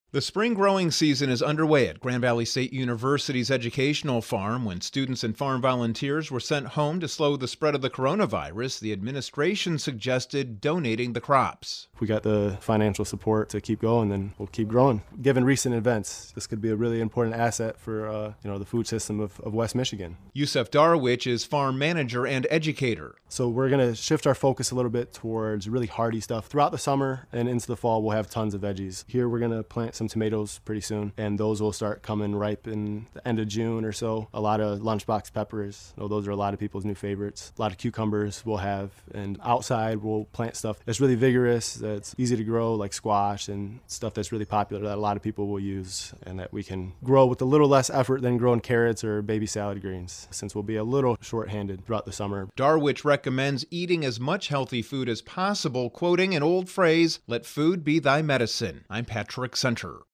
The spring growing season is underway at Grand Valley State University's educational farm. When students and farm volunteers were sent home to slow the spread of the coronavirus, the administration suggested donating the crops. If we got the financial support to keep going, then we'll keep growing. Given recent events, this could be a really important asset for the food system of West Michigan. Yusef Darwich is farm manager and educator. So we're going to shift our focus a little bit towards really hardy stuff. Throughout the summer and into the fall, we'll have tons of veggies. Here we're going to plant some tomatoes pretty soon, and those will start coming ripe in the end of June or so. A lot of lunchbox peppers. Those are a lot of people's new favorites. A lot of cucumbers we'll have, and outside we'll plant stuff that's really vigorous, that's easy to grow, like squash and stuff that's really popular that a lot of people will use, and that we can grow with a little less effort than growing carrots or baby salad greens, since we'll be a little short-handed throughout the summer. Darwich recommends eating as much healthy food as possible, quoting an old phrase, "Let food be thy medicine." I'm Patrick Center.